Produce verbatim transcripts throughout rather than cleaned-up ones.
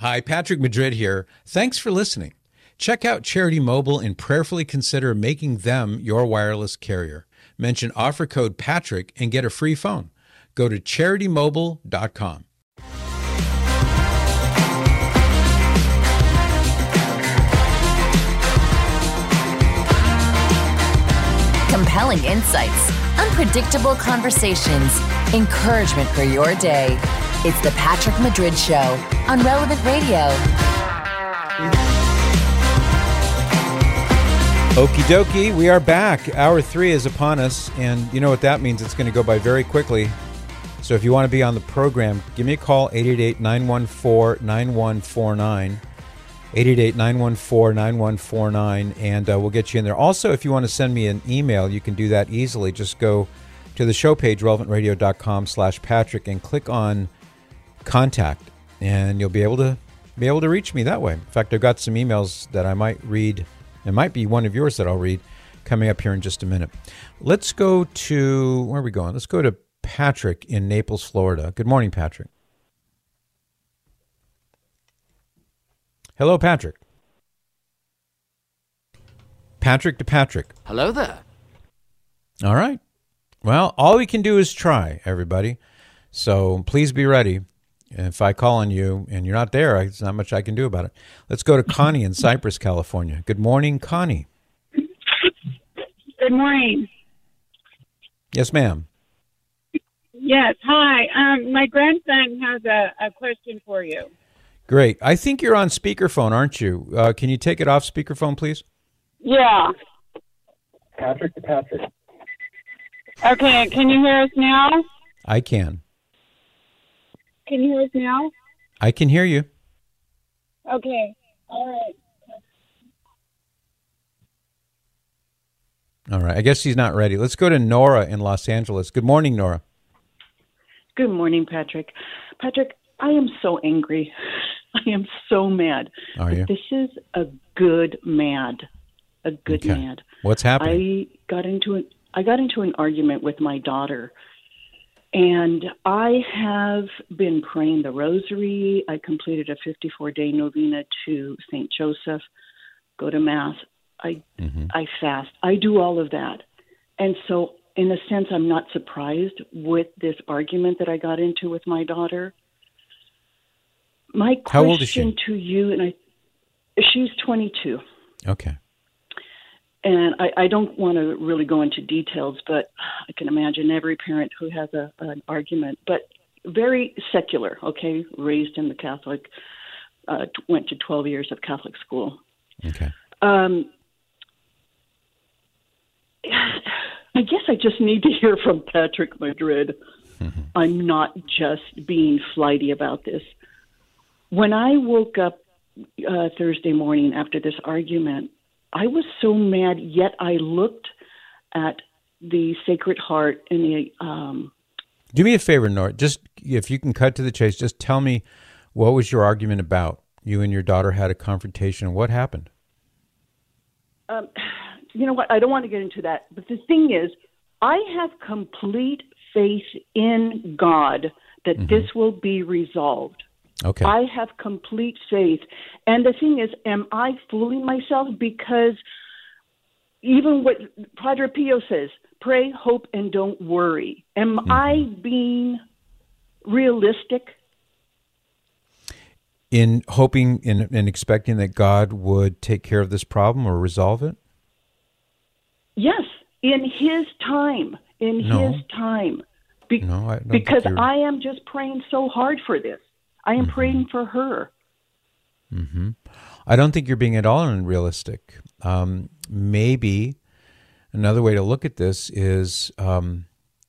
Hi, Patrick Madrid here. Thanks for listening. Check out Charity Mobile and prayerfully consider making them your wireless carrier. Mention offer code Patrick and get a free phone. Go to charity mobile dot com. Compelling insights, unpredictable conversations, encouragement for your day. It's the Patrick Madrid Show on Relevant Radio. Okie dokie, we are back. Hour three is upon us, and you know what that means. It's going to go by very quickly. So if you want to be on the program, give me a call, eight eight eight, nine one four, nine one four nine. eight eight eight, nine one four, nine one four nine, and uh, we'll get you in there. Also, if you want to send me an email, you can do that easily. Just go to the show page, relevant radio dot com slash Patrick, and click on contact, and you'll be able to be able to reach me that way. In fact, I've got some emails that I might read. It might be one of yours that I'll read coming up here in just a minute. Let's go to, where are we going? Let's go to Patrick in Naples, Florida. Good morning, Patrick. Hello, Patrick. Patrick to Patrick. Hello there. All right. Well, all we can do is try, everybody. So please be ready. If I call on you and you're not there, there's not much I can do about it. Let's go to Connie in Cypress, California. Good morning, Connie. Good morning. Yes, ma'am. Yes, hi. Um, my grandson has a, a question for you. Great. I think you're on speakerphone, aren't you? Uh, can you take it off speakerphone, please? Yeah. Patrick to Patrick. Okay, can you hear us now? I can. Can you hear us now? I can hear you. Okay, all right. All right. I guess she's not ready. Let's go to Nora in Los Angeles. Good morning, Nora. Good morning, Patrick. Patrick, I am so angry. I am so mad. Are you? This is a good mad. A good Okay. mad. What's happening? I got into an I got into an argument with my daughter, and I have been praying the rosary. I completed a fifty-four day novena to Saint Joseph, go to Mass. I Mm-hmm. I fast. I do all of that. And so, in a sense, I'm not surprised with this argument that I got into with my daughter. My How old is she? question to you, and I, she's twenty-two. Okay. And I, I don't want to really go into details, but I can imagine every parent who has a, an argument, but very secular, okay, raised in the Catholic, uh, went to twelve years of Catholic school. Okay. Um, I guess I just need to hear from Patrick Madrid. Mm-hmm. I'm not just being flighty about this. When I woke up uh, Thursday morning after this argument, I was so mad, yet I looked at the Sacred Heart and the... Um, Do me a favor, Nora. Just, if you can cut to the chase, just tell me, what was your argument about? You and your daughter had a confrontation. What happened? um, you know what? I don't want to get into that. But the thing is, I have complete faith in God that Mm-hmm. this will be resolved. Okay. I have complete faith. And the thing is, am I fooling myself? Because even what Padre Pio says, pray, hope, and don't worry. Am Mm-hmm. I being realistic? In hoping and, and expecting that God would take care of this problem or resolve it? Yes, in his time. In No. his time. Be- No, I don't because think you're... I am just praying so hard for this. I am Mm-hmm. praying for her. Mm-hmm. I don't think you're being at all unrealistic. Um, maybe another way to look at this is um,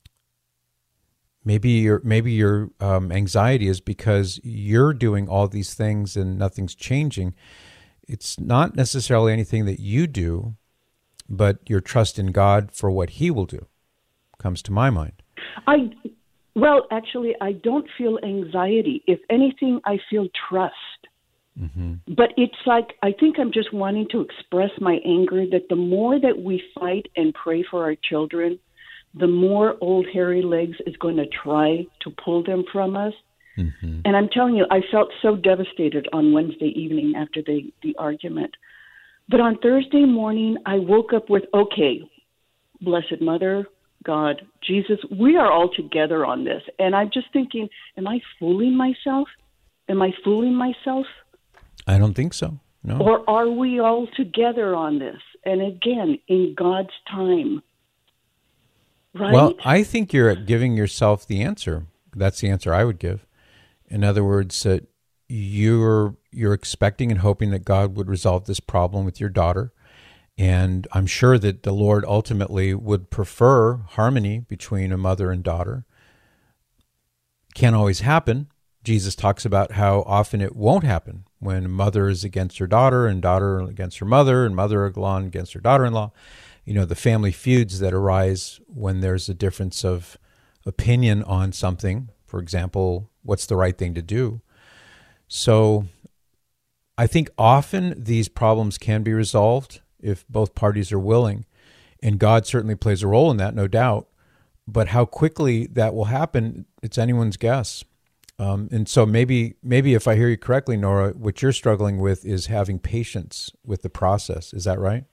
maybe your maybe your um, anxiety is because you're doing all these things and nothing's changing. It's not necessarily anything that you do, but your trust in God for what He will do comes to my mind. I well, actually, I don't feel anxiety. If anything, I feel trust. Mm-hmm. But it's like, I think I'm just wanting to express my anger that the more that we fight and pray for our children, the more old hairy legs is going to try to pull them from us. Mm-hmm. And I'm telling you, I felt so devastated on Wednesday evening after the, the argument. But on Thursday morning, I woke up with, okay, Blessed Mother, God, Jesus, we are all together on this. And I'm just thinking, am I fooling myself? Am I fooling myself? I don't think so, no. Or are we all together on this? And again, in God's time, right? Well, I think you're giving yourself the answer. That's the answer I would give. In other words, uh, you're you're expecting and hoping that God would resolve this problem with your daughter. And I'm sure that the Lord ultimately would prefer harmony between a mother and daughter. Can't always happen. Jesus talks about how often it won't happen when a mother is against her daughter and daughter against her mother and mother-in-law against her daughter-in-law. You know, the family feuds that arise when there's a difference of opinion on something. For example, what's the right thing to do? So I think often these problems can be resolved if both parties are willing. And God certainly plays a role in that, no doubt. But how quickly that will happen, it's anyone's guess. Um, and so maybe maybe if I hear you correctly, Nora, what you're struggling with is having patience with the process. Is that right?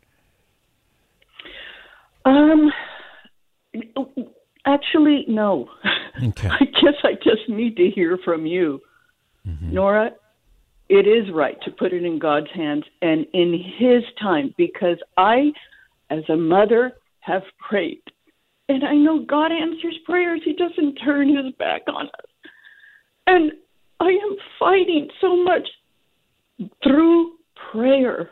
Um, actually, no. Okay. I guess I just need to hear from you. Mm-hmm. Nora, it is right to put it in God's hands and in His time, because I, as a mother, have prayed. And I know God answers prayers. He doesn't turn His back on us. And I am fighting so much through prayer.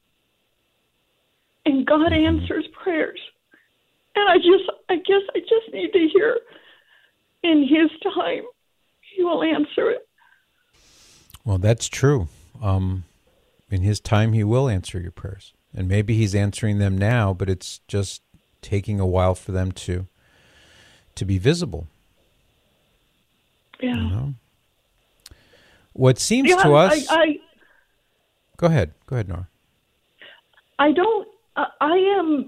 And God answers prayers. And I just, I guess I just need to hear in His time, He will answer it. Well, that's true. Um, in His time, He will answer your prayers. And maybe He's answering them now, but it's just taking a while for them to to be visible. Yeah. You know? What seems yeah, to us... I, I, go ahead. Go ahead, Nora. I don't... I, I am...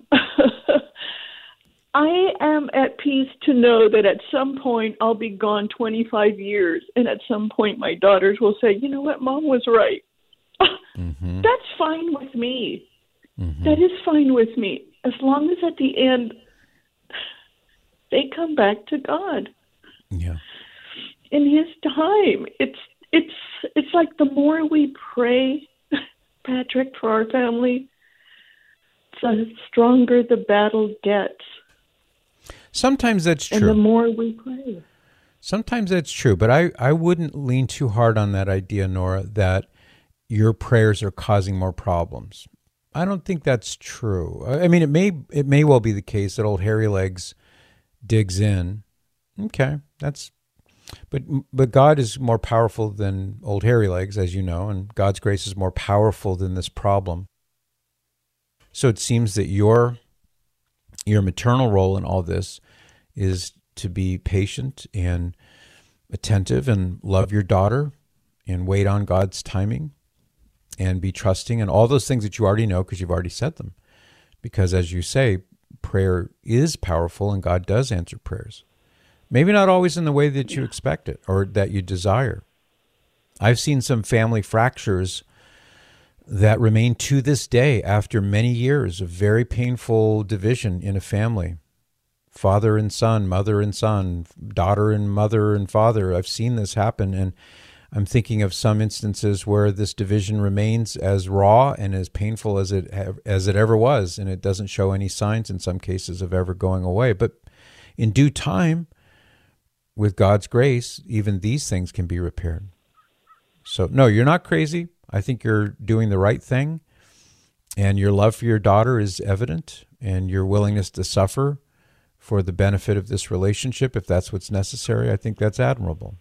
I am at peace to know that at some point I'll be gone twenty-five years, and at some point my daughters will say, you know what, Mom was right. Mm-hmm. That's fine with me. Mm-hmm. That is fine with me, as long as at the end they come back to God. Yeah. In His time. It's it's it's like the more we pray, Patrick, for our family, the stronger the battle gets. Sometimes that's true. And the more we pray. Sometimes that's true, but I, I wouldn't lean too hard on that idea, Nora, that your prayers are causing more problems. I don't think that's true. I mean, it may it may well be the case that old Hairy Legs digs in. Okay, that's but but God is more powerful than old Hairy Legs, as you know, and God's grace is more powerful than this problem. So it seems that your your maternal role in all this is to be patient and attentive and love your daughter and wait on God's timing and be trusting and all those things that you already know because you've already said them. Because as you say, prayer is powerful and God does answer prayers. Maybe not always in the way that you expect it or that you desire. I've seen some family fractures that remain to this day after many years of very painful division in a family. Father and son, mother and son, daughter and mother and father. I've seen this happen, and I'm thinking of some instances where this division remains as raw and as painful as it as it ever was, and it doesn't show any signs in some cases of ever going away. But in due time, with God's grace, even these things can be repaired. So, no, you're not crazy. I think you're doing the right thing, and your love for your daughter is evident, and your willingness to suffer for the benefit of this relationship, if that's what's necessary, I think that's admirable.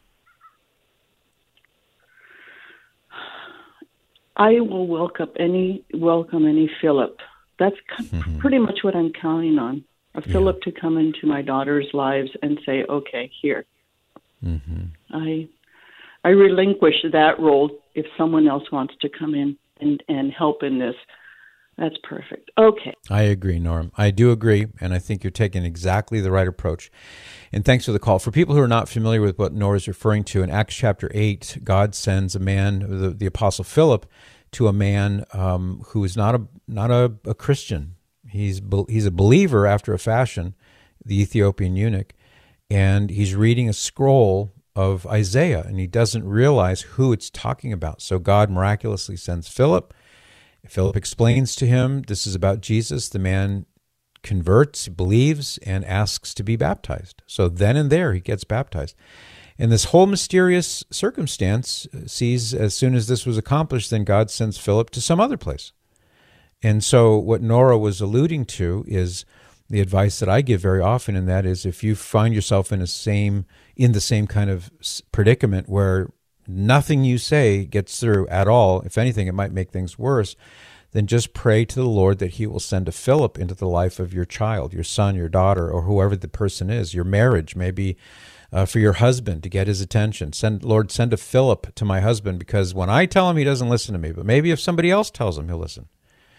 I will welcome any welcome any Philip. That's mm-hmm. pretty much what I'm counting on. A Philip yeah. to come into my daughter's lives and say, "Okay, here." Mm-hmm. I I relinquish that role if someone else wants to come in and, and help in this. That's perfect. Okay. I agree, Norm. I do agree, and I think you're taking exactly the right approach. And thanks for the call. For people who are not familiar with what Nora is referring to, in Acts chapter eight, God sends a man, the, the Apostle Philip, to a man um, who is not a not a, a Christian. He's he's a believer after a fashion, the Ethiopian eunuch, and he's reading a scroll of Isaiah, and he doesn't realize who it's talking about. So God miraculously sends Philip. Philip explains to him, this is about Jesus. The man converts, believes, and asks to be baptized. So then and there, he gets baptized. And this whole mysterious circumstance sees, as soon as this was accomplished, then God sends Philip to some other place. And so what Nora was alluding to is the advice that I give very often, and that is if you find yourself in a same in the same kind of predicament where nothing you say gets through at all, if anything, it might make things worse, then just pray to the Lord that he will send a Philip into the life of your child, your son, your daughter, or whoever the person is. Your marriage, maybe uh, for your husband to get his attention. Send, Lord, send a Philip to my husband, because when I tell him, he doesn't listen to me, but maybe if somebody else tells him, he'll listen.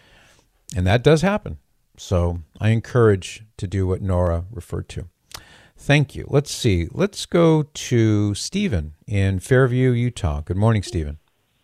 And that does happen. So I encourage to do what Nora referred to. Thank you. Let's see. Let's go to Stephen in Fairview, Utah. Good morning, Stephen.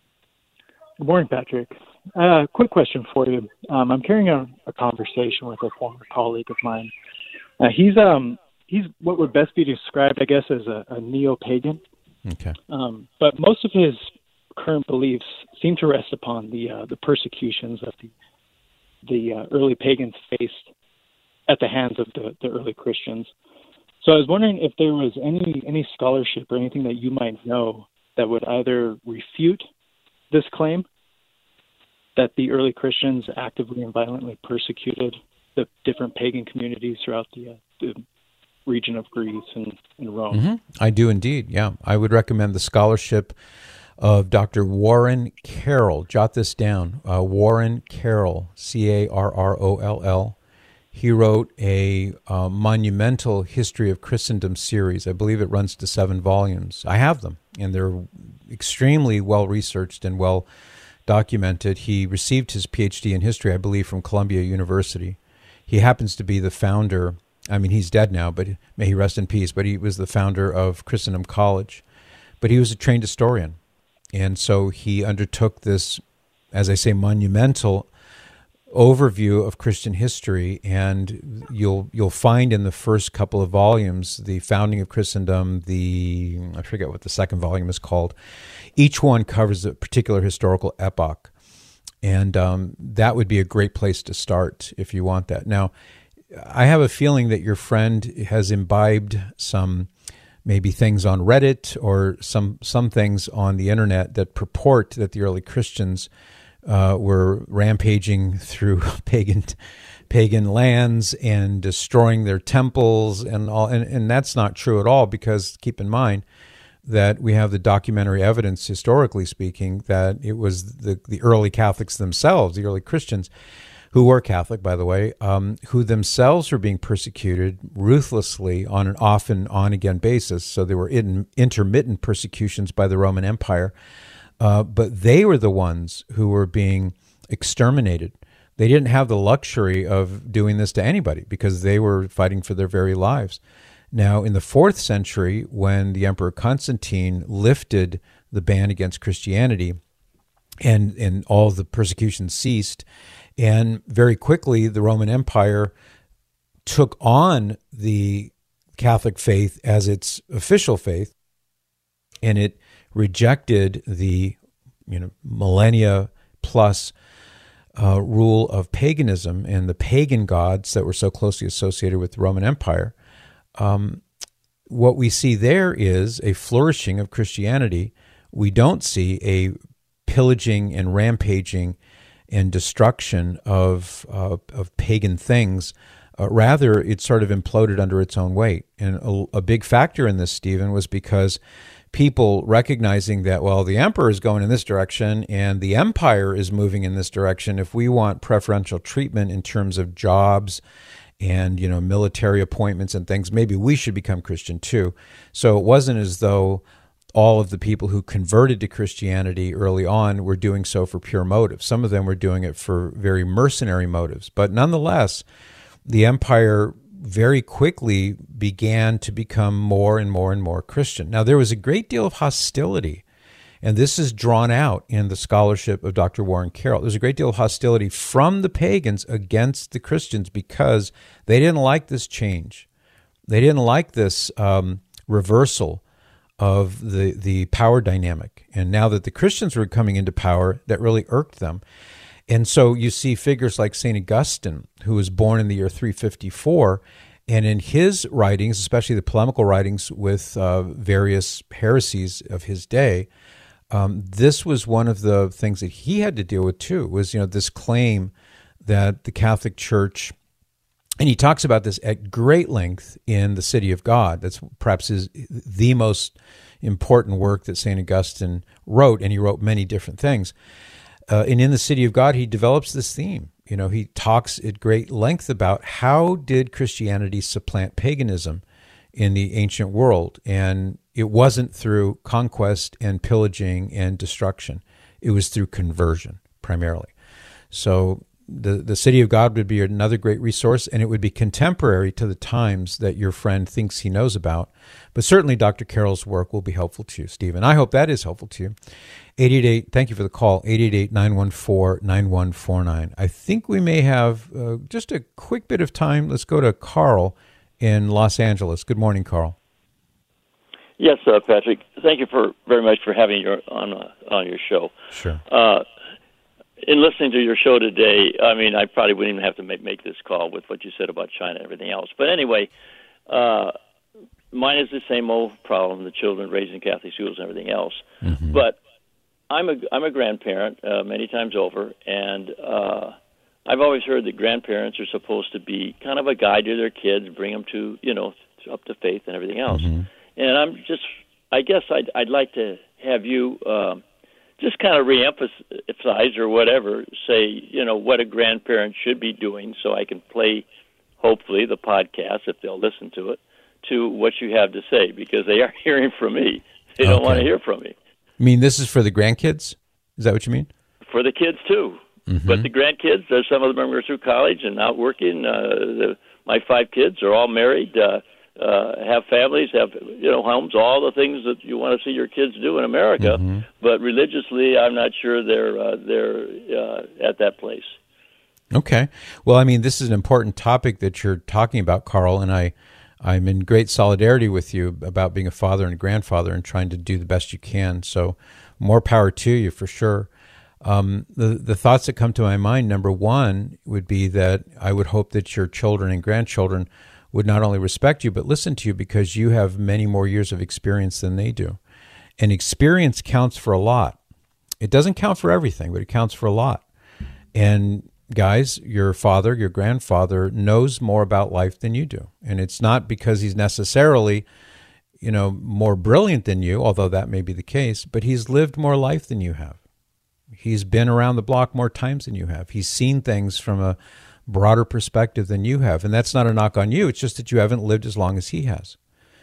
Good morning, Patrick. Uh, quick question for you. Um, I'm carrying a, a conversation with a former colleague of mine. Uh, he's um he's what would best be described, I guess, as a, a neo-pagan. Okay. Um, but most of his current beliefs seem to rest upon the uh, the persecutions that the the uh, early pagans faced at the hands of the, the early Christians. So I was wondering if there was any any scholarship or anything that you might know that would either refute this claim that the early Christians actively and violently persecuted the different pagan communities throughout the, uh, the region of Greece and, and Rome. Mm-hmm. I do indeed, yeah. I would recommend the scholarship of Doctor Warren Carroll. Jot this down. Uh, Warren Carroll, C A R R O L L. He wrote a uh, monumental History of Christendom series. I believe it runs to seven volumes. I have them, and they're extremely well-researched and well-documented. He received his P H D in history, I believe, from Columbia University. He happens to be the founder, I mean, he's dead now, but may he rest in peace, but he was the founder of Christendom College. But he was a trained historian, and so he undertook this, as I say, monumental overview of Christian history, and you'll you'll find in the first couple of volumes the founding of Christendom, the I forget what the second volume is called. Each one covers a particular historical epoch, and um, that would be a great place to start if you want that. Now, I have a feeling that your friend has imbibed some maybe things on Reddit or some some things on the internet that purport that the early Christians Uh, were rampaging through pagan pagan lands and destroying their temples and all, and, and that's not true at all, because keep in mind that we have the documentary evidence, historically speaking, that it was the, the early Catholics themselves, the early Christians, who were Catholic, by the way, um, who themselves were being persecuted ruthlessly on an off and on-again basis. So there were in, intermittent persecutions by the Roman Empire. Uh, but they were the ones who were being exterminated. They didn't have the luxury of doing this to anybody because they were fighting for their very lives. Now, in the fourth century, when the Emperor Constantine lifted the ban against Christianity and, and all the persecution ceased, and very quickly the Roman Empire took on the Catholic faith as its official faith, and it rejected the, you know, millennia plus uh, rule of paganism and the pagan gods that were so closely associated with the Roman Empire. Um, what we see there is a flourishing of Christianity. We don't see a pillaging and rampaging and destruction of uh, of pagan things. Uh, rather, it sort of imploded under its own weight. And a, a big factor in this, Stephen, was because people recognizing that, well, the emperor is going in this direction and the empire is moving in this direction. If we want preferential treatment in terms of jobs and, you know, military appointments and things, maybe we should become Christian too. So it wasn't as though all of the people who converted to Christianity early on were doing so for pure motives. Some of them were doing it for very mercenary motives. But nonetheless, the empire very quickly began to become more and more and more Christian. Now, there was a great deal of hostility, and this is drawn out in the scholarship of Doctor Warren Carroll. There's a great deal of hostility from the pagans against the Christians because they didn't like this change. They didn't like this um, reversal of the, the power dynamic. And now that the Christians were coming into power, that really irked them. And so you see figures like Saint Augustine, who was born in the year three fifty-four, and in his writings, especially the polemical writings with uh, various heresies of his day, um, this was one of the things that he had to deal with too, was, you know, this claim that the Catholic Church, and he talks about this at great length in The City of God. That's perhaps his, the most important work that Saint Augustine wrote, and he wrote many different things. Uh, and in The City of God, he develops this theme. You know, he talks at great length about how did Christianity supplant paganism in the ancient world. And it wasn't through conquest and pillaging and destruction. It was through conversion, primarily. So the, the City of God would be another great resource, and it would be contemporary to the times that your friend thinks he knows about. But certainly Doctor Carroll's work will be helpful to you, Stephen. I hope that is helpful to you. eight eight eight, thank you for the call, eight eight eight, nine one four, nine one four nine. I think we may have uh, just a quick bit of time. Let's go to Carl in Los Angeles. Good morning, Carl. Yes, uh, Patrick. Thank you for very much for having you on uh, on your show. Sure. Uh, in listening to your show today, I mean, I probably wouldn't even have to make, make this call with what you said about China and everything else. But anyway, uh, mine is the same old problem, the children raised in Catholic schools and everything else. Mm-hmm. But I'm a, I'm a grandparent uh, many times over, and uh, I've always heard that grandparents are supposed to be kind of a guide to their kids, bring them to, you know, up to faith and everything else. Mm-hmm. And I'm just, I guess I'd, I'd like to have you uh, just kind of reemphasize or whatever, say, you know, what a grandparent should be doing so I can play, hopefully, the podcast, if they'll listen to it, to what you have to say, because they are hearing from me. They don't okay. want to hear from me. You mean this is for the grandkids? Is that what you mean? For the kids, too. Mm-hmm. But the grandkids, uh, some of them are through college and out working. Uh, the, my five kids are all married, uh, uh, have families, have you know homes, all the things that you want to see your kids do in America. Mm-hmm. But religiously, I'm not sure they're, uh, they're uh, at that place. Okay. Well, I mean, this is an important topic that you're talking about, Carl, and I, I'm in great solidarity with you about being a father and a grandfather and trying to do the best you can. So more power to you for sure. Um, the, the thoughts that come to my mind, number one, would be that I would hope that your children and grandchildren would not only respect you, but listen to you because you have many more years of experience than they do. And experience counts for a lot. It doesn't count for everything, but it counts for a lot. And guys, your father, your grandfather knows more about life than you do. And it's not because he's necessarily, you know, more brilliant than you, although that may be the case, but he's lived more life than you have. He's been around the block more times than you have. He's seen things from a broader perspective than you have. And that's not a knock on you. It's just that you haven't lived as long as he has.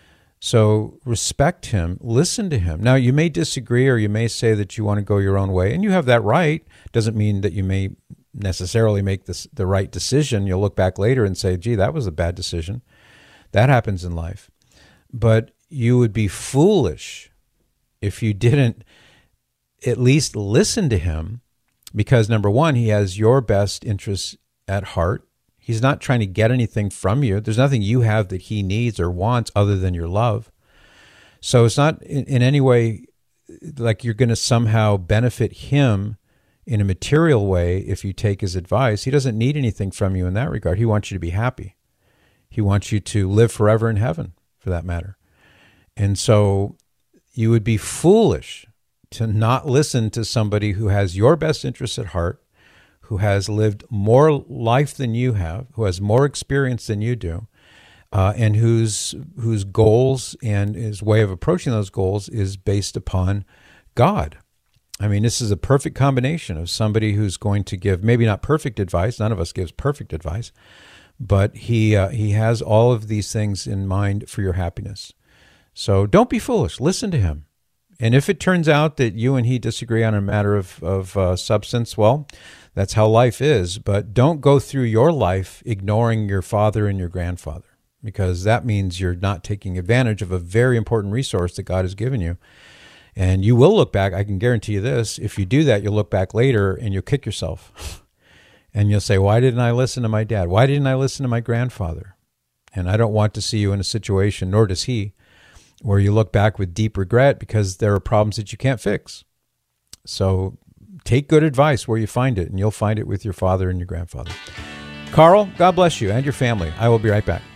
So respect him, listen to him. Now, you may disagree or you may say that you want to go your own way, and you have that right. Doesn't mean that you may necessarily make this, the right decision. You'll look back later and say, gee, that was a bad decision. That happens in life. But you would be foolish if you didn't at least listen to him, because number one, he has your best interests at heart. He's not trying to get anything from you. There's nothing you have that he needs or wants other than your love. So it's not in, in any way like you're going to somehow benefit him in a material way if you take his advice. He doesn't need anything from you in that regard. He wants you to be happy. He wants you to live forever in heaven, for that matter. And so you would be foolish to not listen to somebody who has your best interests at heart, who has lived more life than you have, who has more experience than you do, uh, and whose whose goals and his way of approaching those goals is based upon God. I mean, this is a perfect combination of somebody who's going to give maybe not perfect advice. None of us gives perfect advice, but he uh, he has all of these things in mind for your happiness. So don't be foolish. Listen to him. And if it turns out that you and he disagree on a matter of, of uh, substance, well, that's how life is. But don't go through your life ignoring your father and your grandfather, because that means you're not taking advantage of a very important resource that God has given you. And you will look back, I can guarantee you this, if you do that, you'll look back later and you'll kick yourself. And you'll say, why didn't I listen to my dad? Why didn't I listen to my grandfather? And I don't want to see you in a situation, nor does he, where you look back with deep regret because there are problems that you can't fix. So take good advice where you find it, and you'll find it with your father and your grandfather. Carl, God bless you and your family. I will be right back.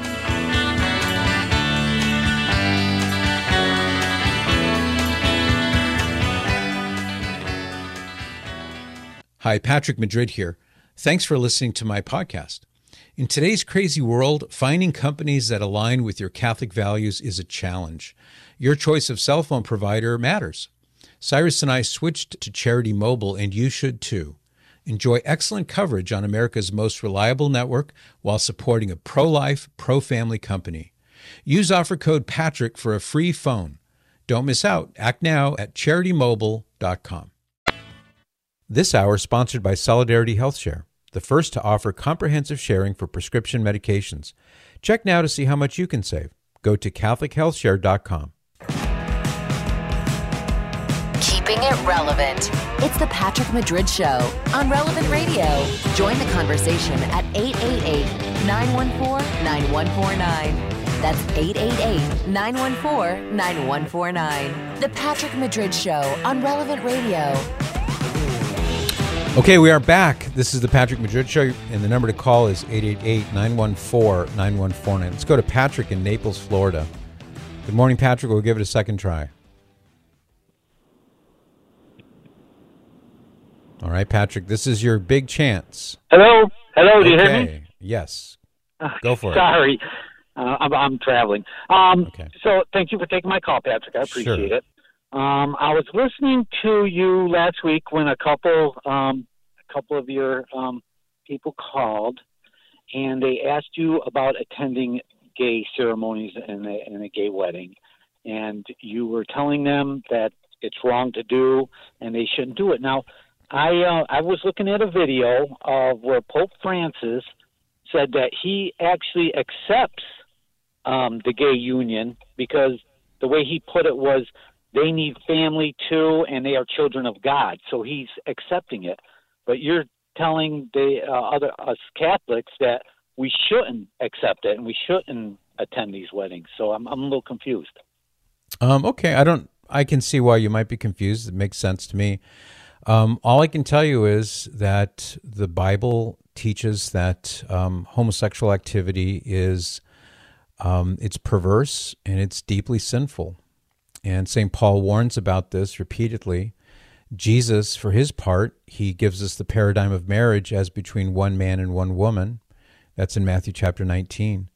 Hi, Patrick Madrid here. Thanks for listening to my podcast. In today's crazy world, finding companies that align with your Catholic values is a challenge. Your choice of cell phone provider matters. Cyrus and I switched to Charity Mobile, and you should too. Enjoy excellent coverage on America's most reliable network while supporting a pro-life, pro-family company. Use offer code Patrick for a free phone. Don't miss out. Act now at charity mobile dot com. This hour is sponsored by Solidarity Health Share, the first to offer comprehensive sharing for prescription medications. Check now to see how much you can save. Go to catholic health share dot com. Keeping it relevant. It's the Patrick Madrid Show on Relevant Radio. Join the conversation at eight eight eight, nine one four, nine one four nine. That's eight eight eight, nine one four, nine one four nine. The Patrick Madrid Show on Relevant Radio. Okay, we are back. This is the Patrick Madrid Show, and the number to call is eight eight eight, nine one four, nine one four nine. Let's go to Patrick in Naples, Florida. Good morning, Patrick. We'll give it a second try. All right, Patrick, this is your big chance. Hello? Hello, do you okay. hear me? Yes. Go for Sorry. it. Sorry, uh, I'm, I'm traveling. Um, okay. So thank you for taking my call, Patrick. I appreciate sure. it. Um, I was listening to you last week when a couple, um, a couple of your um, people called, and they asked you about attending gay ceremonies and a, and a gay wedding, and you were telling them that it's wrong to do and they shouldn't do it. Now, I uh, I was looking at a video of where Pope Francis said that he actually accepts um, the gay union because the way he put it was, they need family too, and they are children of God. So he's accepting it. But you're telling the uh, other us Catholics that we shouldn't accept it and we shouldn't attend these weddings. So I'm I'm a little confused. Um, okay, I don't. I can see why you might be confused. It makes sense to me. Um, all I can tell you is that the Bible teaches that um, homosexual activity is um, it's perverse and it's deeply sinful. And Saint Paul warns about this repeatedly. Jesus, for his part, he gives us the paradigm of marriage as between one man and one woman. That's in Matthew chapter nineteen.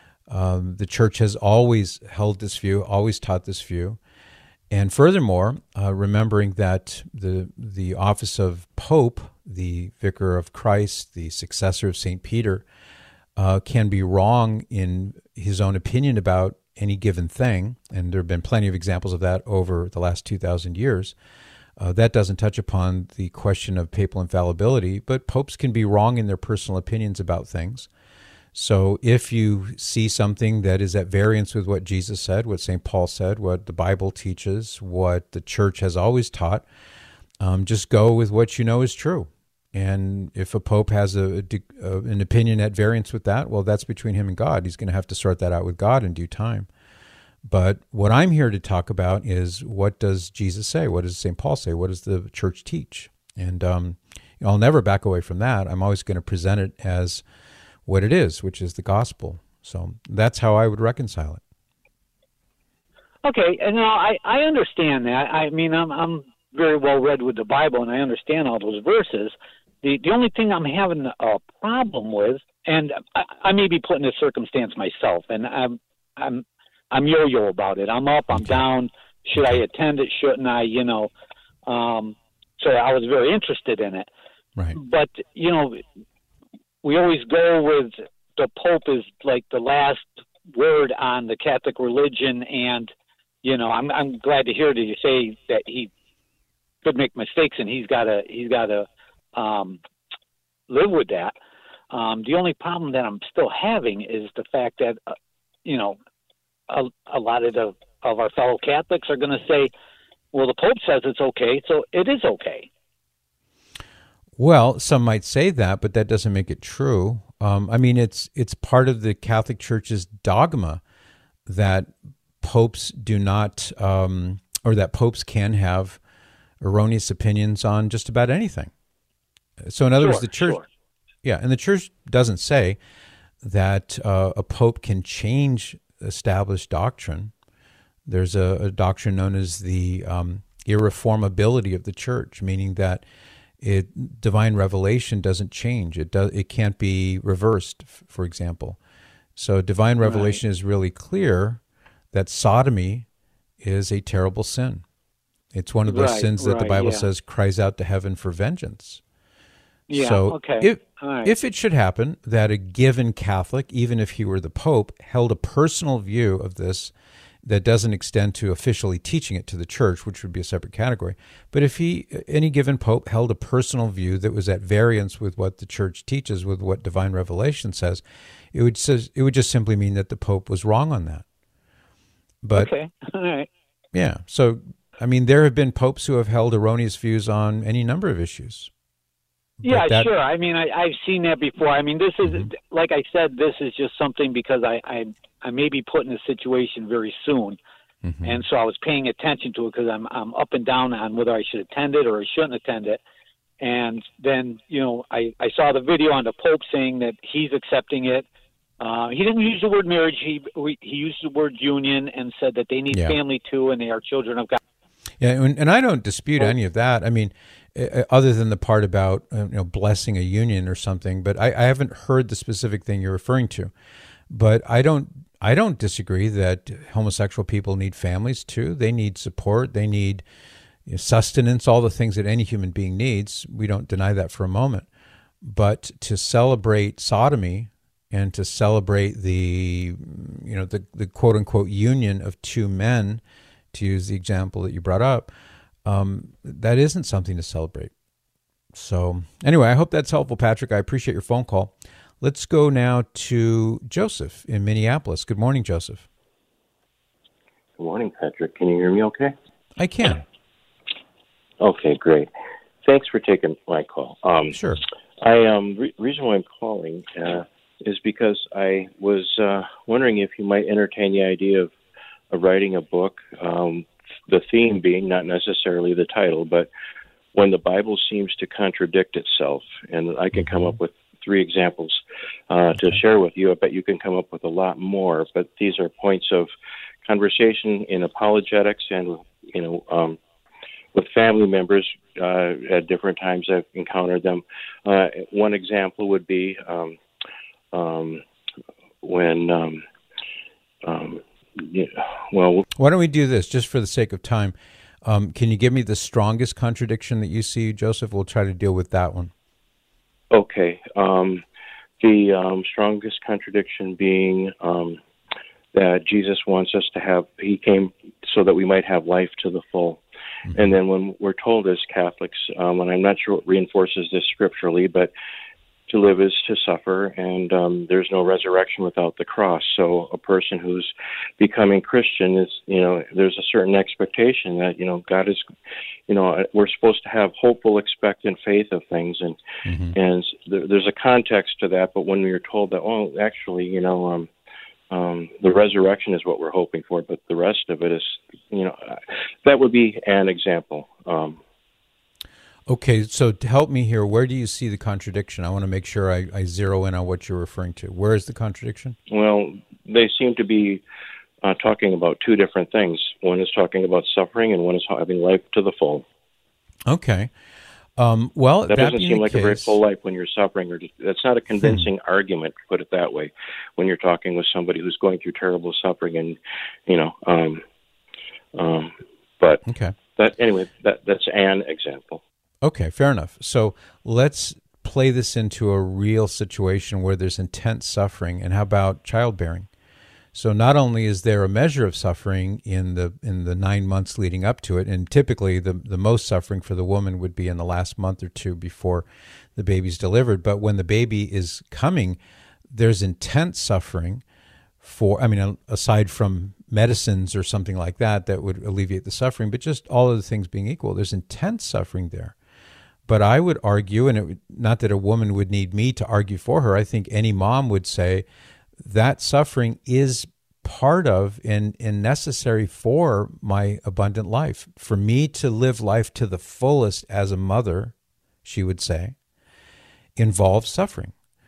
Um, the church has always held this view, always taught this view. And furthermore, uh, remembering that the the office of Pope, the Vicar of Christ, the successor of Saint Peter, uh, can be wrong in his own opinion about any given thing, and there have been plenty of examples of that over the last two thousand years. Uh, that doesn't touch upon the question of papal infallibility, but popes can be wrong in their personal opinions about things. So if you see something that is at variance with what Jesus said, what Saint Paul said, what the Bible teaches, what the church has always taught, um, just go with what you know is true. And if a pope has a, a, an opinion at variance with that, well, that's between him and God. He's going to have to sort that out with God in due time. But what I'm here to talk about is, what does Jesus say? What does Saint Paul say? What does the church teach? And um, you know, I'll never back away from that. I'm always going to present it as what it is, which is the gospel. So that's how I would reconcile it. Okay, and now I, I understand that. I mean, I'm I'm very well read with the Bible, and I understand all those verses. The the only thing I'm having a problem with, and I, I may be put in this circumstance myself, and I'm I'm I'm yo-yo about it. I'm up, I'm down. Should I attend it? Shouldn't I? You know, um, so I was very interested in it. Right. But you know, we always go with the Pope is like the last word on the Catholic religion, and you know, I'm I'm glad to hear that you say that he could make mistakes and he's got to he's got to um, live with that. Um, the only problem that I'm still having is the fact that uh, you know a, a lot of the of our fellow Catholics are going to say, well, the Pope says it's okay, so it is okay. Well, some might say that, but that doesn't make it true. Um, I mean, it's it's part of the Catholic Church's dogma that popes do not, um, or that popes can have erroneous opinions on just about anything. So, in other Sure, words, the church, sure. yeah, and the church doesn't say that uh, a pope can change established doctrine. There's a, a doctrine known as the um, irreformability of the church, meaning that it divine revelation doesn't change. It does. It can't be reversed, f- for example. So divine revelation right. is really clear that sodomy is a terrible sin. It's one of those right, sins that right, the Bible yeah. says cries out to heaven for vengeance. Yeah, so okay. if, All right. if it should happen that a given Catholic, even if he were the Pope, held a personal view of this that doesn't extend to officially teaching it to the church, which would be a separate category. But if he, any given pope, held a personal view that was at variance with what the church teaches, with what divine revelation says, it would says it would just simply mean that the pope was wrong on that. But okay, all right. Yeah, so I mean, there have been popes who have held erroneous views on any number of issues. But Yeah, that, sure. I mean, I, I've seen that before. I mean, this is, Mhm. like I said, this is just something because I, I, I may be put in a situation very soon. Mhm. And so I was paying attention to it because I'm, I'm up and down on whether I should attend it or I shouldn't attend it. And then, you know, I, I saw the video on the Pope saying that he's accepting it. Uh, he didn't use the word marriage. He, he used the word union and said that they need Yeah. family too and they are children of God. Yeah, and, and I don't dispute any of that. I mean, uh, other than the part about uh, you know blessing a union or something, but I, I haven't heard the specific thing you're referring to. But I don't I don't disagree that homosexual people need families too. They need support. They need you know, sustenance, all the things that any human being needs. We don't deny that for a moment. But to celebrate sodomy and to celebrate the you know the, the quote unquote union of two men, to use the example that you brought up, um, that isn't something to celebrate. So anyway, I hope that's helpful, Patrick. I appreciate your phone call. Let's go now to Joseph in Minneapolis. Good morning, Joseph. Good morning, Patrick. Can you hear me okay? I can. Okay, great. Thanks for taking my call. Um, Sure. I um, re- reason why I'm calling uh, is because I was uh, wondering if you might entertain the idea of, of writing a book, um, the theme being not necessarily the title, but when the Bible seems to contradict itself. And I can come up with three examples uh, to share with you. I bet you can come up with a lot more, but these are points of conversation in apologetics and, you know, um, with family members uh, at different times I've encountered them. Uh, one example would be um, um, when, um, um, you know, well... Why don't we do this, just for the sake of time? Um, can you give me the strongest contradiction that you see, Joseph? We'll try to deal with that one. Okay. Um, the um, strongest contradiction being um, that Jesus wants us to have, he came so that we might have life to the full. Mm-hmm. And then when we're told as Catholics, um, and I'm not sure what reinforces this scripturally, but to live is to suffer, and um, there's no resurrection without the cross. So a person who's becoming Christian is, you know, there's a certain expectation that, you know, God is, you know, we're supposed to have hopeful, expectant faith of things, and mm-hmm. and there, there's a context to that. But when we are told that, oh, actually, you know, um, um, the resurrection is what we're hoping for, but the rest of it is, you know, that would be an example. Um, Okay, so to help me here, where do you see the contradiction? I want to make sure I, I zero in on what you're referring to. Where is the contradiction? Well, they seem to be uh, talking about two different things. One is talking about suffering, and one is having life to the full. Okay. Um, well, that, that doesn't being seem the like case, a very full life when you're suffering. Or just, that's not a convincing hmm. argument, to put it that way, when you're talking with somebody who's going through terrible suffering. And, you know, um, um, but okay. that anyway, that that's an example. Okay, fair enough. So let's play this into a real situation where there's intense suffering. And how about childbearing? So not only is there a measure of suffering in the in the nine months leading up to it, and typically the, the most suffering for the woman would be in the last month or two before the baby's delivered, but when the baby is coming, there's intense suffering for, I mean, aside from medicines or something like that that would alleviate the suffering, but just all of the things being equal, there's intense suffering there. But I would argue, and it would, not that a woman would need me to argue for her, I think any mom would say that suffering is part of and, and necessary for my abundant life. For me to live life to the fullest as a mother, she would say, involves suffering.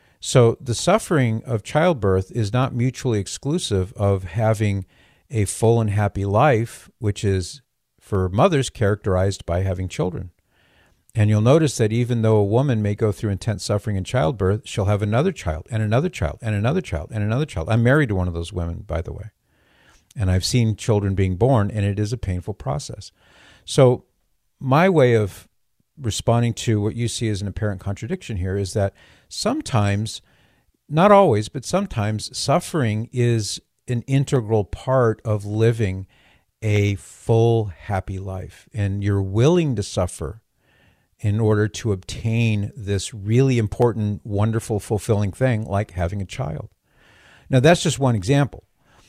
So the suffering of childbirth is not mutually exclusive of having a full and happy life, which is for mothers characterized by having children. And you'll notice that even though a woman may go through intense suffering in childbirth, she'll have another child and another child and another child and another child. I'm married to one of those women, by the way. And I've seen children being born, and it is a painful process. So my way of responding to what you see as an apparent contradiction here is that sometimes, not always, but sometimes suffering is an integral part of living a full, happy life. And you're willing to suffer in order to obtain this really important, wonderful, fulfilling thing like having a child. Now, that's just one example.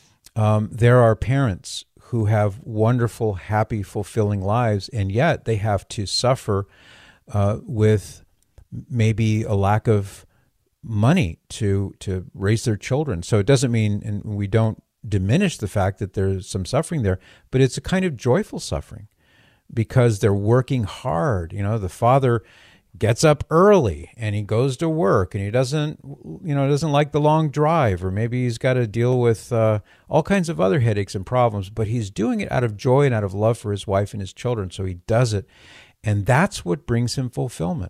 Um, there are parents who have wonderful, happy, fulfilling lives, and yet they have to suffer uh, with maybe a lack of money to to raise their children. So it doesn't mean, and we don't diminish the fact that there's some suffering there, but it's a kind of joyful suffering because they're working hard. You know, the father gets up early and he goes to work and he doesn't, you know, doesn't like the long drive, or maybe he's got to deal with uh, all kinds of other headaches and problems, but he's doing it out of joy and out of love for his wife and his children. So he does it. And that's what brings him fulfillment.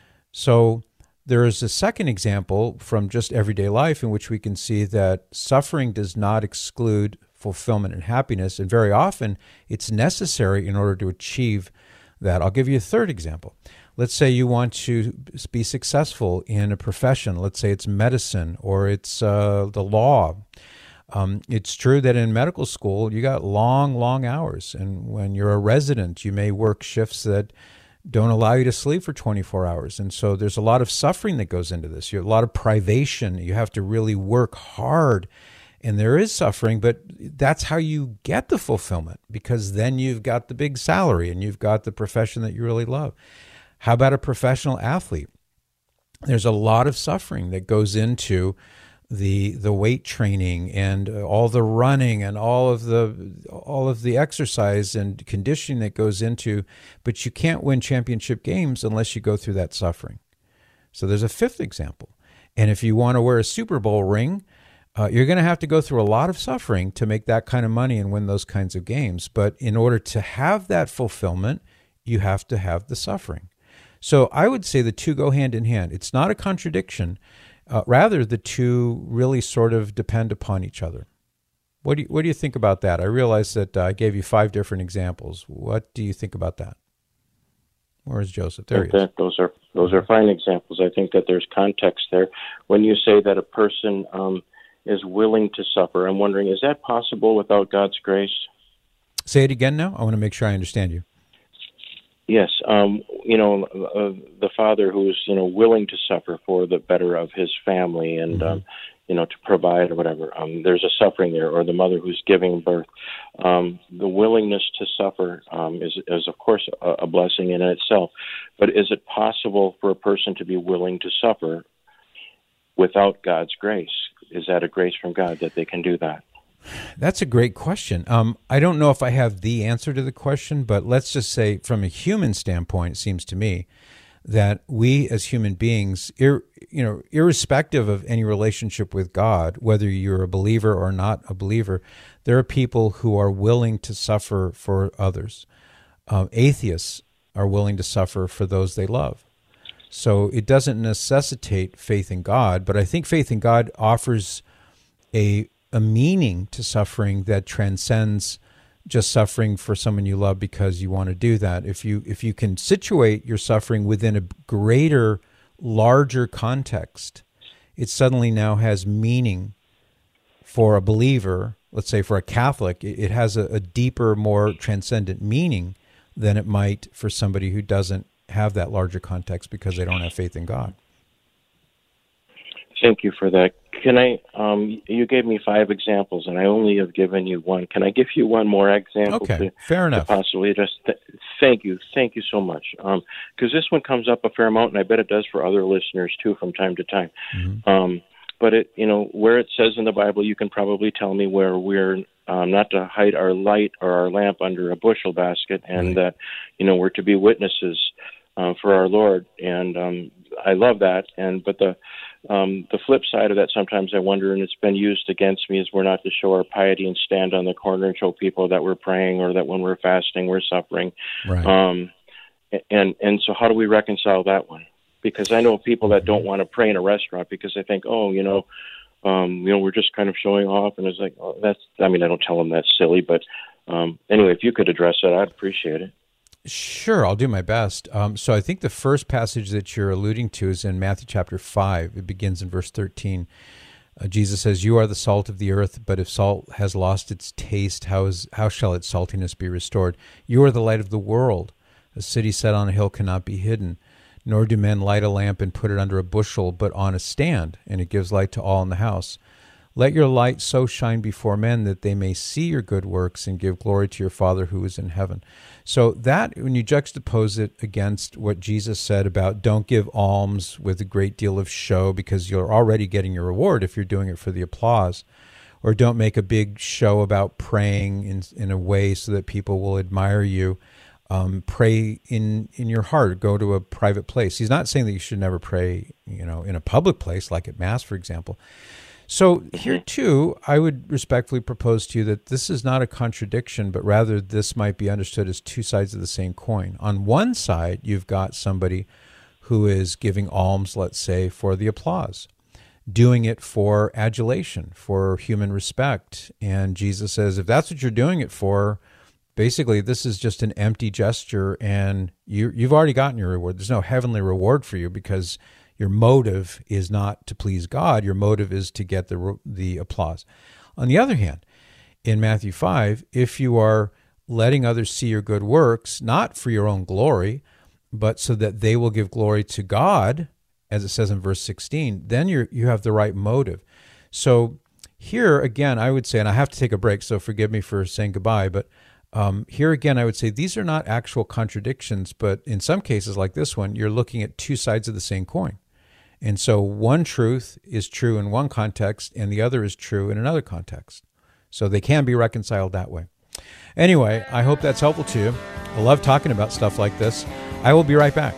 So there is a second example from just everyday life in which we can see that suffering does not exclude fulfillment and happiness, and very often it's necessary in order to achieve that. I'll give you a third example. Let's say you want to be successful in a profession. Let's say it's medicine or it's uh, the law. Um, it's true that in medical school, you got long, long hours. And when you're a resident, you may work shifts that don't allow you to sleep for twenty-four hours. And so there's a lot of suffering that goes into this. You have a lot of privation. You have to really work hard. And there is suffering, but that's how you get the fulfillment, because then you've got the big salary and you've got the profession that you really love. How about a professional athlete? There's a lot of suffering that goes into the the weight training and all the running and all of the all of the exercise and conditioning that goes into, but you can't win championship games unless you go through that suffering. So there's a fifth example. And if you want to wear a Super Bowl ring, uh, you're going to have to go through a lot of suffering to make that kind of money and win those kinds of games. But in order to have that fulfillment, you have to have the suffering. So I would say the two go hand in hand. It's not a contradiction. Uh, rather, the two really sort of depend upon each other. What do you, what do you think about that? I realize that uh, I gave you five different examples. What do you think about that? Where is Joseph? There he is. That those are those are fine examples. I think that there's context there. When you say that a person um, is willing to suffer, I'm wondering, is that possible without God's grace? Say it again now. I want to make sure I understand you. Yes, um, you know, uh, the father who's, you know, willing to suffer for the better of his family and, mm-hmm. um, you know, to provide or whatever. Um, there's a suffering there, or the mother who's giving birth. Um, the willingness to suffer um, is, is, of course, a, a blessing in itself. But is it possible for a person to be willing to suffer without God's grace? Is that a grace from God that they can do that? That's a great question. Um, I don't know if I have the answer to the question, but let's just say from a human standpoint, it seems to me that we as human beings, ir, you know, irrespective of any relationship with God, whether you're a believer or not a believer, there are people who are willing to suffer for others. Um, atheists are willing to suffer for those they love. So it doesn't necessitate faith in God, but I think faith in God offers a a meaning to suffering that transcends just suffering for someone you love because you want to do that. If you if you can situate your suffering within a greater, larger context, it suddenly now has meaning for a believer, let's say for a Catholic, it, it has a, a deeper, more transcendent meaning than it might for somebody who doesn't have that larger context because they don't have faith in God. Thank you for that. Can I, um, you gave me five examples, and I only have given you one. Can I give you one more example? Okay, to, fair enough. To possibly address. Th- thank you. Thank you so much. Because um, this one comes up a fair amount, and I bet it does for other listeners, too, from time to time. Mm-hmm. Um, but, it, you know, where it says in the Bible, you can probably tell me where we're um, not to hide our light or our lamp under a bushel basket, and right. that, you know, we're to be witnesses uh, for our Lord. And um, I love that. And But the Um, the flip side of that, sometimes I wonder, and it's been used against me, is we're not to show our piety and stand on the corner and show people that we're praying, or that when we're fasting we're suffering. Right. Um, and and so how do we reconcile that one? Because I know people that don't want to pray in a restaurant because they think, oh, you know, um, you know, we're just kind of showing off, and it's like, oh, that's. I mean, I don't tell them that's silly, but um, anyway, if you could address that, I'd appreciate it. Sure, I'll do my best. Um, so I think the first passage that you're alluding to is in Matthew chapter five. It begins in verse thirteen. Uh, Jesus says, "You are the salt of the earth, but if salt has lost its taste, how is how shall its saltiness be restored? You are the light of the world. A city set on a hill cannot be hidden, nor do men light a lamp and put it under a bushel, but on a stand, and it gives light to all in the house. Let your light so shine before men that they may see your good works and give glory to your Father who is in heaven." So that, when you juxtapose it against what Jesus said about don't give alms with a great deal of show because you're already getting your reward if you're doing it for the applause, or don't make a big show about praying in in a way so that people will admire you. Um, pray in, in your heart, go to a private place. He's not saying that you should never pray, you know, in a public place, like at Mass, for example. So here, too, I would respectfully propose to you that this is not a contradiction, but rather this might be understood as two sides of the same coin. On one side, you've got somebody who is giving alms, let's say, for the applause, doing it for adulation, for human respect. And Jesus says, if that's what you're doing it for, basically this is just an empty gesture, and you, you've already gotten your reward. There's no heavenly reward for you because your motive is not to please God. Your motive is to get the the applause. On the other hand, in Matthew five, if you are letting others see your good works, not for your own glory, but so that they will give glory to God, as it says in verse sixteen, then you you have the right motive. So here again, I would say, and I have to take a break, so forgive me for saying goodbye, but um, here again, I would say these are not actual contradictions, but in some cases like this one, you're looking at two sides of the same coin. And so one truth is true in one context and the other is true in another context. So they can be reconciled that way. Anyway, I hope that's helpful to you. I love talking about stuff like this. I will be right back.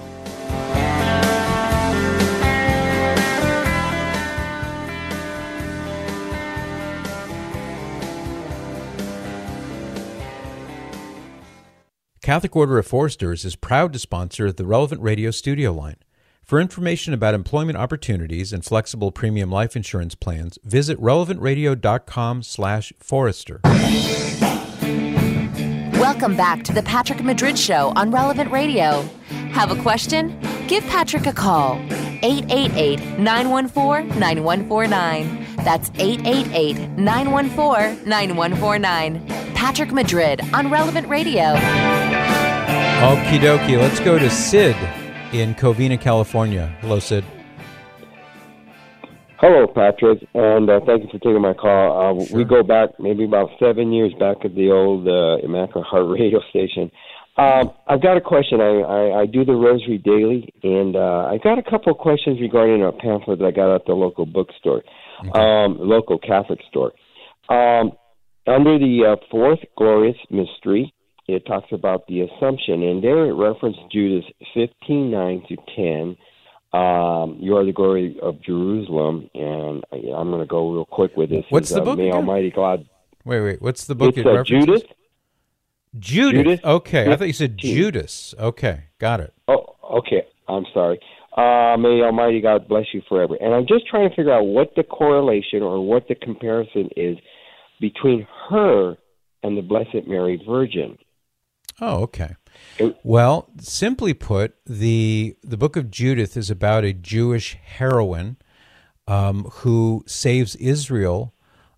Catholic Order of Foresters is proud to sponsor the Relevant Radio studio line. For information about employment opportunities and flexible premium life insurance plans, visit relevant radio dot com slash forester. Welcome back to the Patrick Madrid Show on Relevant Radio. Have a question? Give Patrick a call. eight eight eight, nine one four, nine one four nine. That's eight eight eight, nine one four, nine one four nine. Patrick Madrid on Relevant Radio. Okie dokie. Let's go to Sid in Covina, California. Hello, Sid. Hello, Patrick, and uh, thank you for taking my call. Uh, Sure. We go back maybe about seven years back at the old uh, Immaculate Heart radio station. Um, I've got a question. I, I, I do the rosary daily, and uh, I got a couple of questions regarding a pamphlet that I got at the local bookstore, Okay. um, local Catholic store. Um, under the uh, fourth glorious mystery, it talks about the Assumption, and there it referenced Judas fifteen, nine to ten. Um, you are the glory of Jerusalem, and I, I'm going to go real quick with this. What's It's, the uh, book May again? Almighty God. Wait, wait. What's the book It's it uh, references? Judas. Judith. Judas? Okay. I thought you said fifteen. Judas. Okay. Got it. Oh, okay. I'm sorry. Uh, may Almighty God bless you forever. And I'm just trying to figure out what the correlation or what the comparison is between her and the Blessed Mary Virgin. Oh, okay. It- Well, simply put, the the book of Judith is about a Jewish heroine um, who saves Israel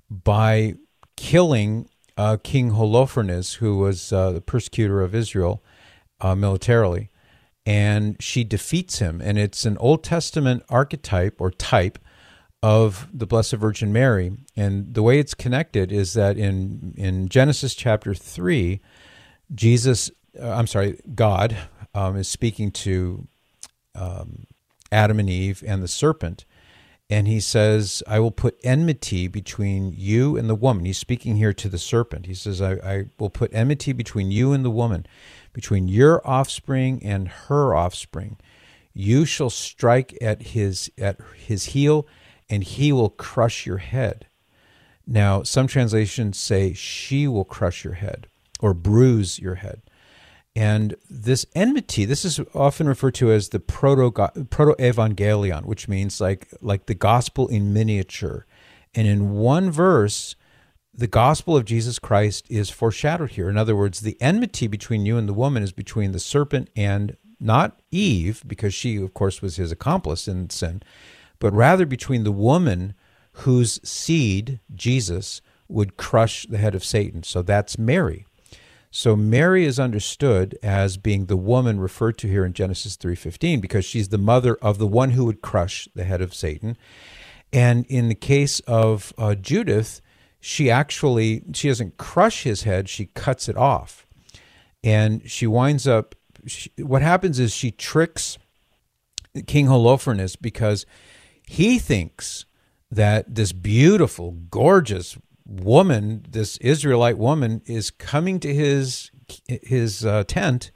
by killing uh, King Holofernes, who was uh, the persecutor of Israel uh, militarily, and she defeats him. And it's an Old Testament archetype or type of the Blessed Virgin Mary. And the way it's connected is that in, in Genesis chapter three, Jesus, uh, I'm sorry, God um, is speaking to um, Adam and Eve and the serpent. And he says, I will put enmity between you and the woman. He's speaking here to the serpent. He says, I, I will put enmity between you and the woman, between your offspring and her offspring. You shall strike at his at his heel, and he will crush your head. Now, some translations say she will crush your head or bruise your head. And this enmity, this is often referred to as the proto proto-evangelion, which means like like the gospel in miniature. And in one verse, the gospel of Jesus Christ is foreshadowed here. In other words, the enmity between you and the woman is between the serpent and not Eve, because she, of course, was his accomplice in sin, but rather between the woman whose seed, Jesus, would crush the head of Satan. So that's Mary. So Mary is understood as being the woman referred to here in Genesis three fifteen, because she's the mother of the one who would crush the head of Satan. And in the case of uh, Judith, she actually, she doesn't crush his head, she cuts it off. And she winds up, she, what happens is she tricks King Holofernes because he thinks that this beautiful, gorgeous woman, this Israelite woman, is coming to his his uh, tent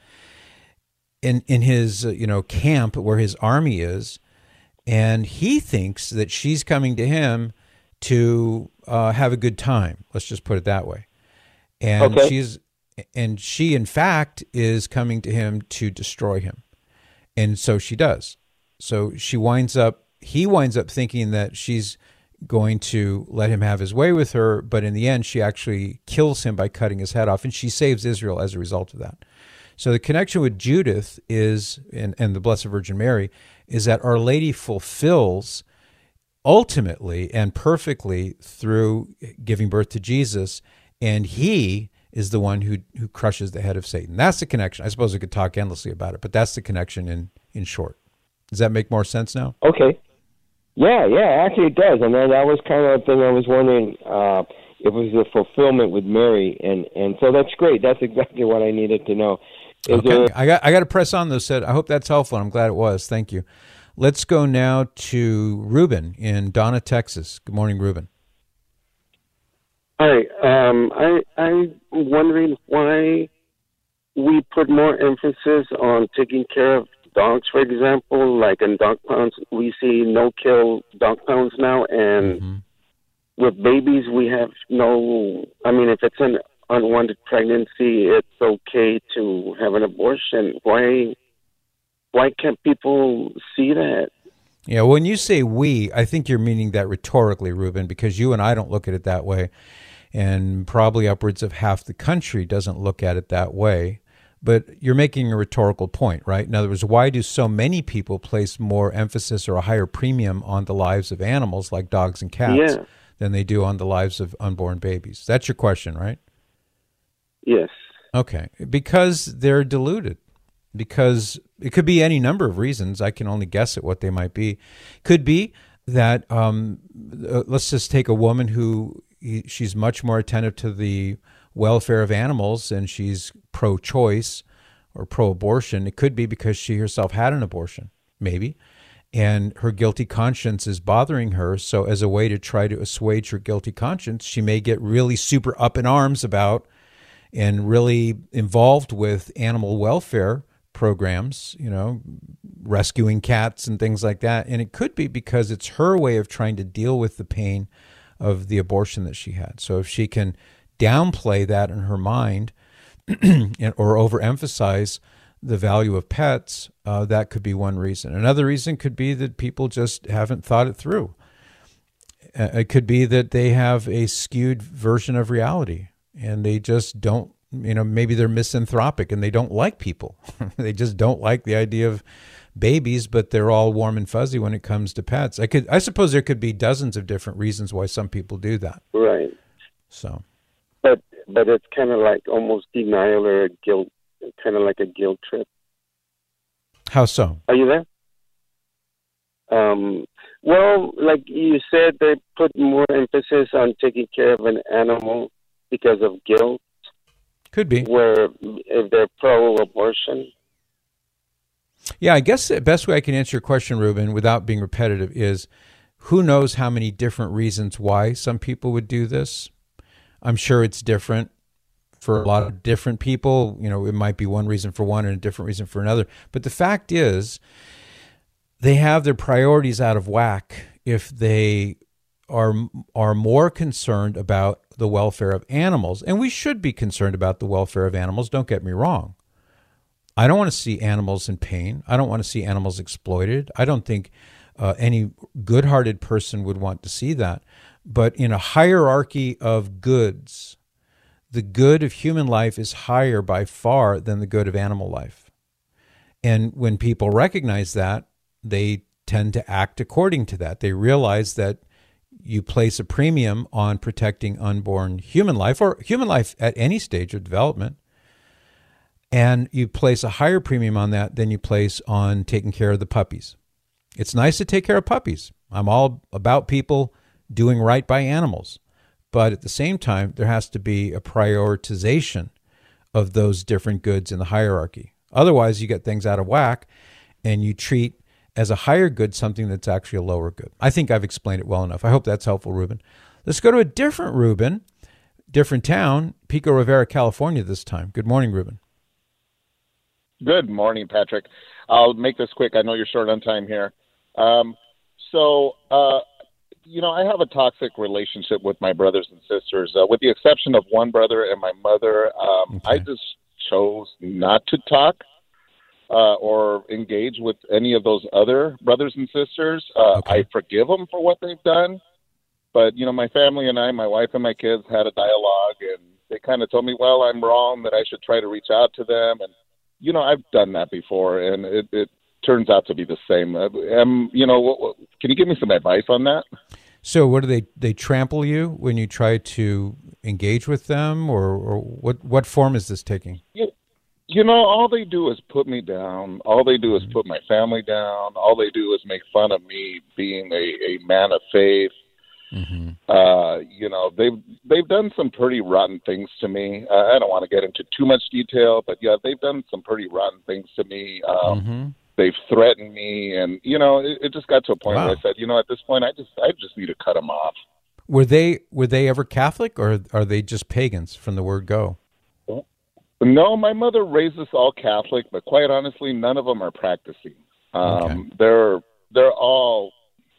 in in his uh, you know camp where his army is, and he thinks that she's coming to him to uh, have a good time. Let's just put it that way. And okay. she's and she in fact is coming to him to destroy him, and so she does. So she winds up. He winds up thinking that she's going to let him have his way with her, but in the end, she actually kills him by cutting his head off, and she saves Israel as a result of that. So the connection with Judith is, and, and the Blessed Virgin Mary, is that Our Lady fulfills ultimately and perfectly through giving birth to Jesus, and he is the one who who crushes the head of Satan. That's the connection. I suppose we could talk endlessly about it, but that's the connection in, in short. Does that make more sense now? Okay. Yeah, yeah, actually it does. And then that was kind of the thing I was wondering uh, if it was the fulfillment with Mary. And, and so that's great. That's exactly what I needed to know. Is okay. there... I got I got to press on those. Said I hope that's helpful. I'm glad it was. Thank you. Let's go now to Ruben in Donna, Texas. Good morning, Ruben. Hi. Um, I, I'm wondering why we put more emphasis on taking care of dogs, for example, like in dog pounds, we see no-kill dog pounds now, and mm-hmm. with babies, we have no, I mean, if it's an unwanted pregnancy, it's okay to have an abortion. Why, why can't people see that? Yeah, when you say we, I think you're meaning that rhetorically, Ruben, because you and I don't look at it that way, and probably upwards of half the country doesn't look at it that way. But you're making a rhetorical point, right? In other words, why do so many people place more emphasis or a higher premium on the lives of animals like dogs and cats yeah. than they do on the lives of unborn babies? That's your question, right? Yes. Okay. Because they're deluded. Because it could be any number of reasons. I can only guess at what they might be. Could be that, um, uh, let's just take a woman who, she's much more attentive to the welfare of animals, and she's pro-choice or pro-abortion. It could be because she herself had an abortion, maybe, and her guilty conscience is bothering her. So as a way to try to assuage her guilty conscience, she may get really super up in arms about and really involved with animal welfare programs, you know, rescuing cats and things like that. And it could be because it's her way of trying to deal with the pain of the abortion that she had. So if she can downplay that in her mind or overemphasize the value of pets, uh, that could be one reason. Another reason could be that people just haven't thought it through. Uh, it could be that they have a skewed version of reality and they just don't, you know, maybe they're misanthropic and they don't like people. They just don't like the idea of babies, but they're all warm and fuzzy when it comes to pets. I could, I suppose there could be dozens of different reasons why some people do that. Right. So, but but it's kind of like almost denial or guilt, kind of like a guilt trip. How so? Are you there? Um. Well, like you said, they put more emphasis on taking care of an animal because of guilt. Could be. Where if they're pro-abortion. Yeah, I guess the best way I can answer your question, Ruben, without being repetitive, is who knows how many different reasons why some people would do this. I'm sure it's different for a lot of different people. You know, it might be one reason for one and a different reason for another. But the fact is, they have their priorities out of whack if they are are more concerned about the welfare of animals. And we should be concerned about the welfare of animals, don't get me wrong. I don't want to see animals in pain. I don't want to see animals exploited. I don't think uh, any good-hearted person would want to see that. But in a hierarchy of goods, the good of human life is higher by far than the good of animal life. And when people recognize that, they tend to act according to that. They realize that you place a premium on protecting unborn human life, or human life at any stage of development, and you place a higher premium on that than you place on taking care of the puppies. It's nice to take care of puppies. I'm all about people doing right by animals. But at the same time, there has to be a prioritization of those different goods in the hierarchy. Otherwise, you get things out of whack, and you treat as a higher good something that's actually a lower good. I think I've explained it well enough. I hope that's helpful, Ruben. Let's go to a different Ruben, different town, Pico Rivera, California this time. Good morning, Ruben. Good morning, Patrick. I'll make this quick. I know you're short on time here. Um, so, uh, you know, I have a toxic relationship with my brothers and sisters, uh, with the exception of one brother and my mother. Um, okay. I just chose not to talk uh, or engage with any of those other brothers and sisters. Uh, okay. I forgive them for what they've done. But, you know, my family and I, my wife and my kids had a dialogue, and they kind of told me, well, I'm wrong, that I should try to reach out to them. And, you know, I've done that before, and it, it turns out to be the same. Um, you know, what, what, can you give me some advice on that? So what do they, they trample you when you try to engage with them, or, or what, what form is this taking? You, you know, all they do is put me down. All they do is put my family down. All they do is make fun of me being a, a man of faith. Mm-hmm. Uh, you know, they've they've done some pretty rotten things to me. Uh, I don't want to get into too much detail, but yeah, they've done some pretty rotten things to me. Um, mm-hmm. They've threatened me, and you know, it, it just got to a point wow. where I said, you know, at this point, I just I just need to cut them off. Were they were they ever Catholic, or are they just pagans from the word go? No, my mother raised us all Catholic, but quite honestly, none of them are practicing. Um, okay. They're they're all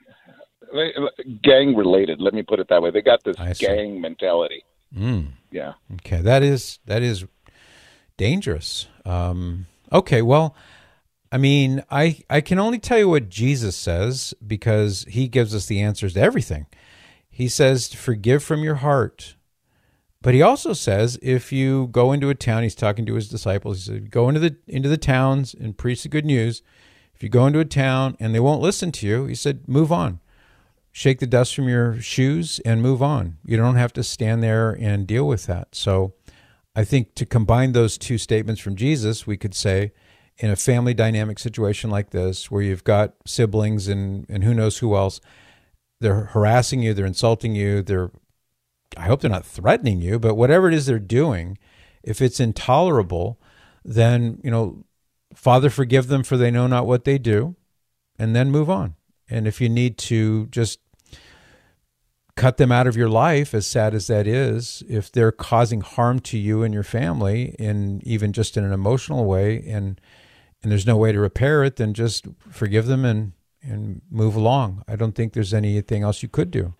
gang related. Let me put it that way. They got this gang mentality. Mm. Yeah. Okay. That is, that is dangerous. Um, okay. Well, I mean, I, I can only tell you what Jesus says, because he gives us the answers to everything. He says to forgive from your heart. But he also says, if you go into a town, he's talking to his disciples, he said, go into the, into the towns and preach the good news. If you go into a town and they won't listen to you, he said, move on. Shake the dust from your shoes and move on. You don't have to stand there and deal with that. So I think to combine those two statements from Jesus, we could say in a family dynamic situation like this, where you've got siblings and, and who knows who else, they're harassing you, they're insulting you, they're, I hope they're not threatening you, but whatever it is they're doing, if it's intolerable, then, you know, Father, forgive them, for they know not what they do, and then move on. And if you need to just cut them out of your life, as sad as that is, if they're causing harm to you and your family, in even just in an emotional way, and and there's no way to repair it, then just forgive them and, and move along. I don't think there's anything else you could do.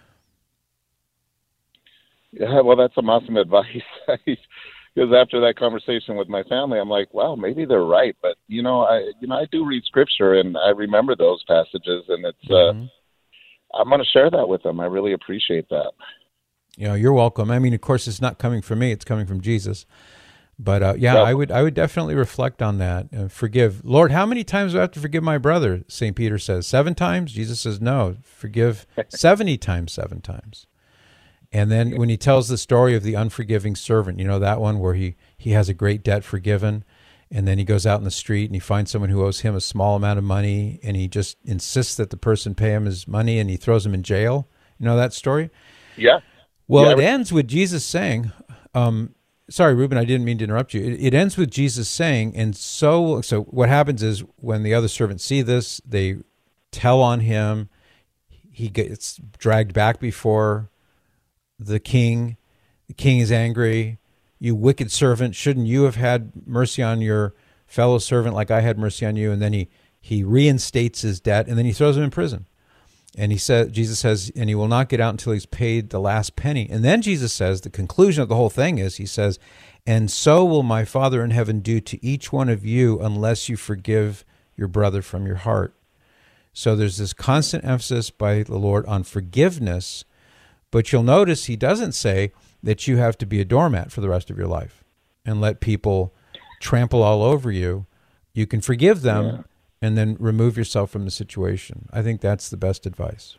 Yeah, well, that's some awesome advice. Because after that conversation with my family, I'm like, wow, maybe they're right. But you know, I you know I do read scripture, and I remember those passages, and it's mm-hmm. uh, I'm going to share that with them. I really appreciate that. You know, you're welcome. I mean, of course, it's not coming from me; it's coming from Jesus. But uh, yeah, I would I would definitely reflect on that. Uh, forgive. Lord, how many times do I have to forgive my brother? Saint Peter says, seven times? Jesus says, no, forgive seventy times, seven times. And then when he tells the story of the unforgiving servant, you know, that one where he, he has a great debt forgiven, and then he goes out in the street and he finds someone who owes him a small amount of money, and he just insists that the person pay him his money, and he throws him in jail. You know that story? Yeah. Well, yeah. it ends with Jesus saying, um, sorry, Ruben, I didn't mean to interrupt you. It, it ends with Jesus saying, and so so what happens is when the other servants see this, they tell on him. He gets dragged back before the king. The king is angry. You wicked servant, shouldn't you have had mercy on your fellow servant like I had mercy on you? And then he, he reinstates his debt, and then he throws him in prison. And he said, Jesus says, and he will not get out until he's paid the last penny. And then Jesus says, the conclusion of the whole thing is, he says, and so will my Father in heaven do to each one of you unless you forgive your brother from your heart. So there's this constant emphasis by the Lord on forgiveness, but you'll notice he doesn't say that you have to be a doormat for the rest of your life and let people trample all over you. You can forgive them. Yeah. And then remove yourself from the situation. I think that's the best advice.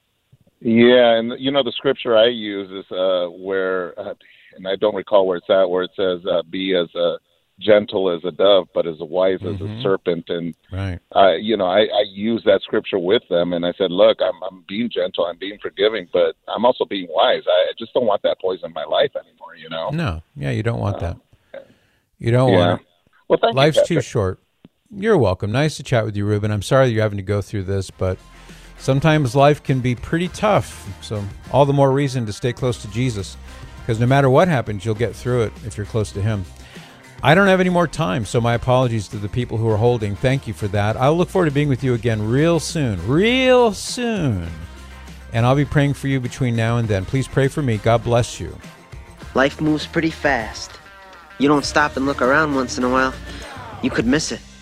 Yeah, and you know the scripture I use is uh, where, uh, and I don't recall where it's at, where it says, uh, "Be as uh, gentle as a dove, but as wise mm-hmm. as a serpent." And right, uh, you know, I, I use that scripture with them, and I said, "Look, I'm, I'm being gentle, I'm being forgiving, but I'm also being wise. I just don't want that poison in my life anymore." You know? No, yeah, you don't want uh, that. You don't yeah. want it. Well, thank Life's you, too short. You're welcome. Nice to chat with you, Ruben. I'm sorry you're having to go through this, but sometimes life can be pretty tough. So all the more reason to stay close to Jesus, because no matter what happens, you'll get through it if you're close to him. I don't have any more time, so my apologies to the people who are holding. Thank you for that. I'll look forward to being with you again real soon, real soon. And I'll be praying for you between now and then. Please pray for me. God bless you. Life moves pretty fast. You don't stop and look around once in a while, you could miss it.